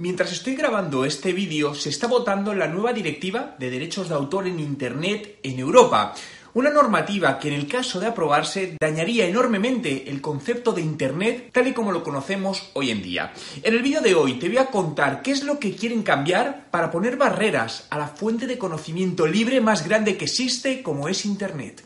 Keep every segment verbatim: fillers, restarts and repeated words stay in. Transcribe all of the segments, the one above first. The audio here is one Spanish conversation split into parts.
Mientras estoy grabando este vídeo, se está votando la nueva directiva de derechos de autor en Internet en Europa. Una normativa que en el caso de aprobarse dañaría enormemente el concepto de Internet tal y como lo conocemos hoy en día. En el vídeo de hoy te voy a contar qué es lo que quieren cambiar para poner barreras a la fuente de conocimiento libre más grande que existe como es Internet.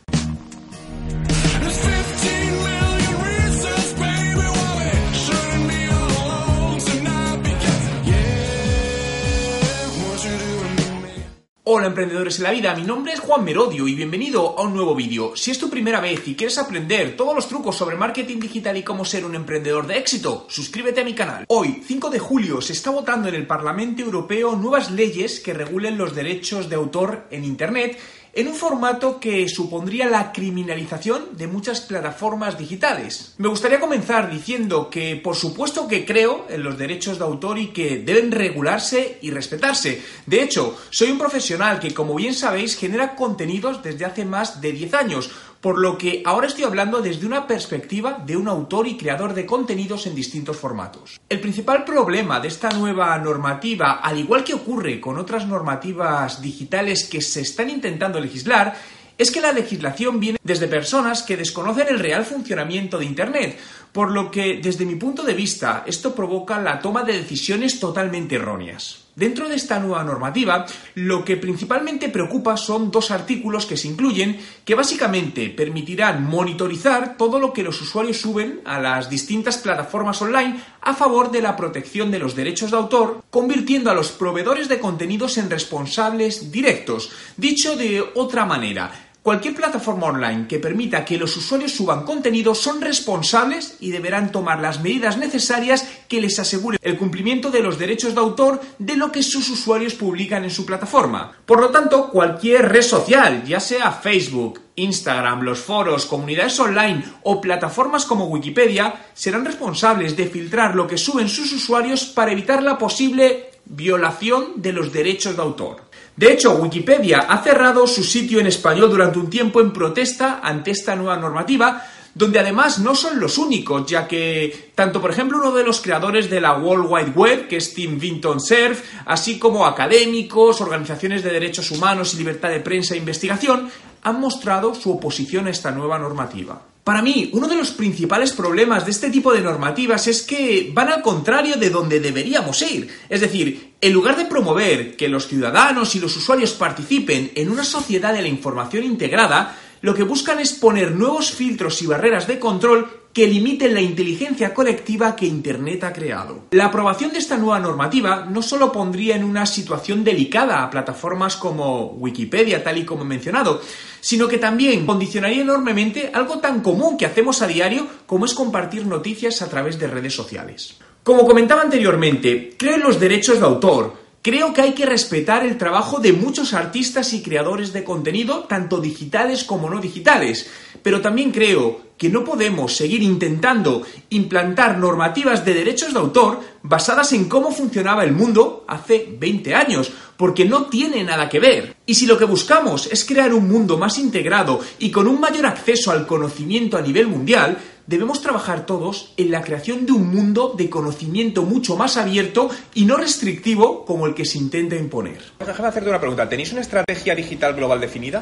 Hola emprendedores en la vida, mi nombre es Juan Merodio y bienvenido a un nuevo vídeo. Si es tu primera vez y quieres aprender todos los trucos sobre marketing digital y cómo ser un emprendedor de éxito, suscríbete a mi canal. Hoy, cinco de julio, se está votando en el Parlamento Europeo nuevas leyes que regulen los derechos de autor en Internet en un formato que supondría la criminalización de muchas plataformas digitales. Me gustaría comenzar diciendo que por supuesto que creo en los derechos de autor y que deben regularse y respetarse. De hecho, soy un profesional que, como bien sabéis, genera contenidos desde hace más de diez años, por lo que ahora estoy hablando desde una perspectiva de un autor y creador de contenidos en distintos formatos. El principal problema de esta nueva normativa, al igual que ocurre con otras normativas digitales que se están intentando legislar, es que la legislación viene desde personas que desconocen el real funcionamiento de Internet, por lo que, desde mi punto de vista, esto provoca la toma de decisiones totalmente erróneas. Dentro de esta nueva normativa, lo que principalmente preocupa son dos artículos que se incluyen, que básicamente permitirán monitorizar todo lo que los usuarios suben a las distintas plataformas online a favor de la protección de los derechos de autor, convirtiendo a los proveedores de contenidos en responsables directos. Dicho de otra manera, cualquier plataforma online que permita que los usuarios suban contenido son responsables y deberán tomar las medidas necesarias que les aseguren el cumplimiento de los derechos de autor de lo que sus usuarios publican en su plataforma. Por lo tanto, cualquier red social, ya sea Facebook, Instagram, los foros, comunidades online o plataformas como Wikipedia, serán responsables de filtrar lo que suben sus usuarios para evitar la posible violación de los derechos de autor. De hecho, Wikipedia ha cerrado su sitio en español durante un tiempo en protesta ante esta nueva normativa, donde además no son los únicos, ya que tanto, por ejemplo, uno de los creadores de la World Wide Web, que es Tim Vinton-Cerf, así como académicos, organizaciones de derechos humanos y libertad de prensa e investigación, han mostrado su oposición a esta nueva normativa. Para mí, uno de los principales problemas de este tipo de normativas es que van al contrario de donde deberíamos ir. Es decir, en lugar de promover que los ciudadanos y los usuarios participen en una sociedad de la información integrada, lo que buscan es poner nuevos filtros y barreras de control que limiten la inteligencia colectiva que Internet ha creado. La aprobación de esta nueva normativa no solo pondría en una situación delicada a plataformas como Wikipedia, tal y como he mencionado, sino que también condicionaría enormemente algo tan común que hacemos a diario como es compartir noticias a través de redes sociales. Como comentaba anteriormente, creo en los derechos de autor. Creo que hay que respetar el trabajo de muchos artistas y creadores de contenido, tanto digitales como no digitales, pero también creo que no podemos seguir intentando implantar normativas de derechos de autor basadas en cómo funcionaba el mundo hace veinte años, porque no tiene nada que ver. Y si lo que buscamos es crear un mundo más integrado y con un mayor acceso al conocimiento a nivel mundial, debemos trabajar todos en la creación de un mundo de conocimiento mucho más abierto y no restrictivo como el que se intenta imponer. Déjame hacerte una pregunta. ¿Tenéis una estrategia digital global definida?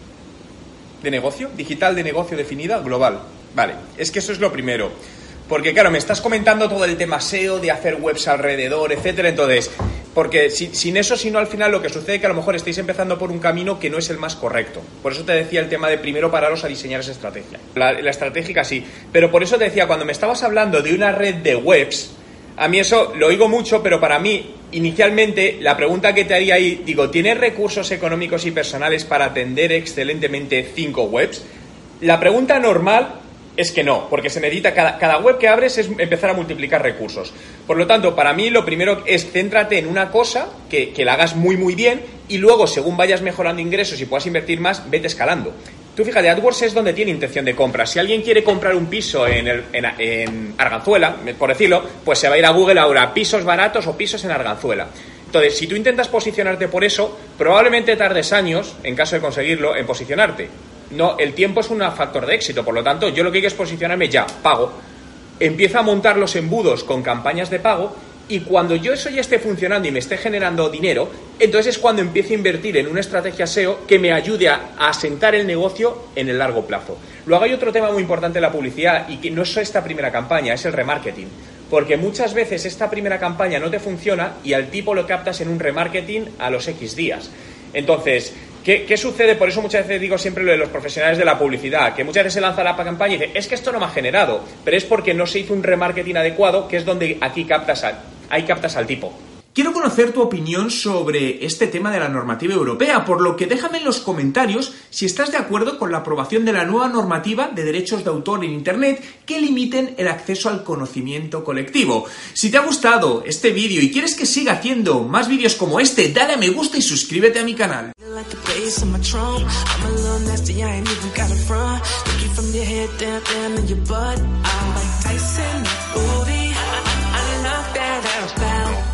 ¿De negocio? ¿Digital de negocio definida? Global. Vale, es que eso es lo primero. Porque claro, me estás comentando todo el tema S E O, de hacer webs alrededor, etcétera. Entonces, porque si, sin eso, si no, al final lo que sucede es que a lo mejor estáis empezando por un camino que no es el más correcto. Por eso te decía el tema de primero pararos a diseñar esa estrategia. La, la estratégica sí, pero por eso te decía, cuando me estabas hablando de una red de webs, a mí eso lo oigo mucho, pero para mí, inicialmente, la pregunta que te haría ahí, digo, ¿tienes recursos económicos y personales para atender excelentemente cinco webs? La pregunta normal es que no, porque se necesita, cada, cada web que abres es empezar a multiplicar recursos. Por lo tanto, para mí lo primero es céntrate en una cosa que, que la hagas muy muy bien y luego, según vayas mejorando ingresos y puedas invertir más, vete escalando. Tú fíjate, AdWords es donde tiene intención de compra. Si alguien quiere comprar un piso en, el, en, en Arganzuela, por decirlo, pues se va a ir a Google ahora, pisos baratos o pisos en Arganzuela. Entonces, si tú intentas posicionarte por eso, probablemente tardes años, en caso de conseguirlo, en posicionarte. No, el tiempo es un factor de éxito, por lo tanto, yo lo que quiero es posicionarme ya, pago. Empieza a montar los embudos con campañas de pago Y cuando yo eso ya esté funcionando y me esté generando dinero, entonces es cuando empiezo a invertir en una estrategia S E O que me ayude a, a asentar el negocio en el largo plazo. Luego hay otro tema muy importante en la publicidad y que no es esta primera campaña, es el remarketing. Porque muchas veces esta primera campaña no te funciona y al tipo lo captas en un remarketing a los X días. Entonces, ¿qué, qué sucede? Por eso muchas veces digo siempre lo de los profesionales de la publicidad, que muchas veces se lanza la campaña y dice, es que esto no me ha generado, pero es porque no se hizo un remarketing adecuado, que es donde aquí captas al, ahí captas al tipo. Quiero conocer tu opinión sobre este tema de la normativa europea, por lo que déjame en los comentarios si estás de acuerdo con la aprobación de la nueva normativa de derechos de autor en Internet que limiten el acceso al conocimiento colectivo. Si te ha gustado este vídeo y quieres que siga haciendo más vídeos como este, dale a me gusta y suscríbete a mi canal. Tyson, Rudy, I, I love that house now.